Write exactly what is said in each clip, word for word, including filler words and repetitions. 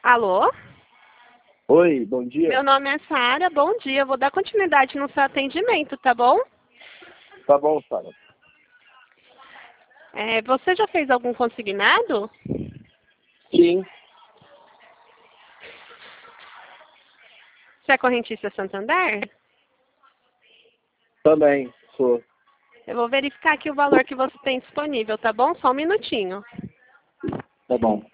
Alô? Oi, bom dia. Meu nome é Sara, bom dia. Eu vou dar continuidade no seu atendimento, tá bom? Tá bom, Sara. É, você já fez algum consignado? Sim, Você é correntista Santander? também sou. Eu vou verificar aqui o valor que você tem disponível, tá bom? Só um minutinho. Tá bom.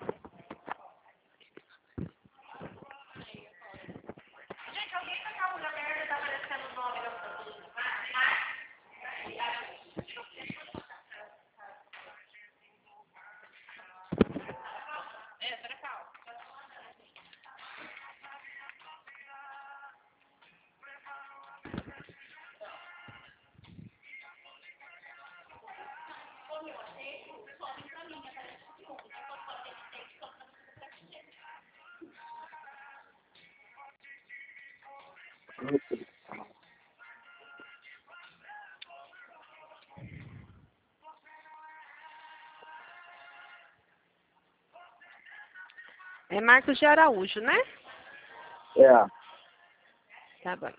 É Marcos de Araújo, né? É. Tá bom.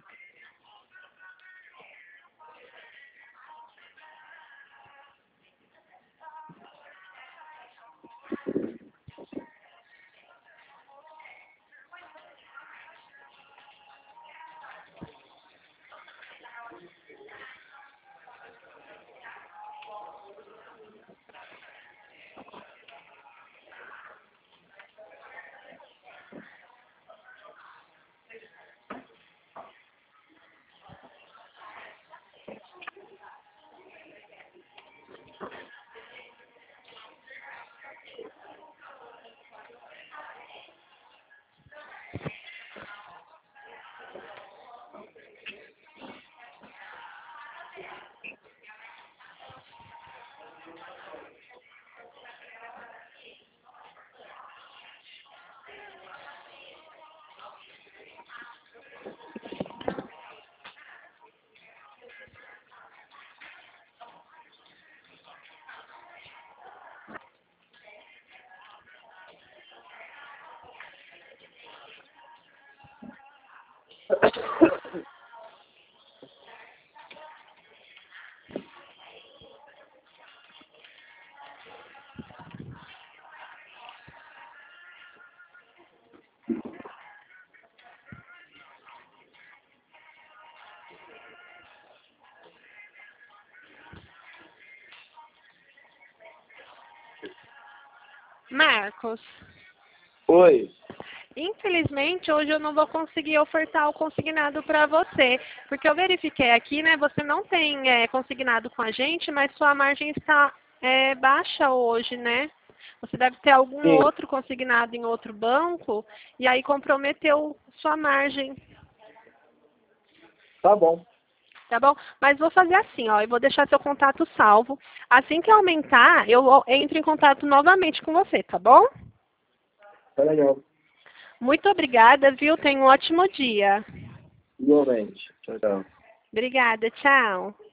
Marcos, Oi. infelizmente hoje eu não vou conseguir ofertar o consignado para você, porque eu verifiquei aqui, né? Você não tem é, consignado com a gente, mas sua margem está é, baixa hoje, né? Você deve ter algum Sim, outro consignado em outro banco e aí comprometeu sua margem. tá bom. Tá bom? Mas vou fazer assim, ó, eu vou deixar seu contato salvo. Assim que aumentar, eu entro em contato novamente com você, tá bom? Tá legal. Muito obrigada, viu? Tenha um ótimo dia. Igualmente. Tchau, tchau. Obrigada, tchau.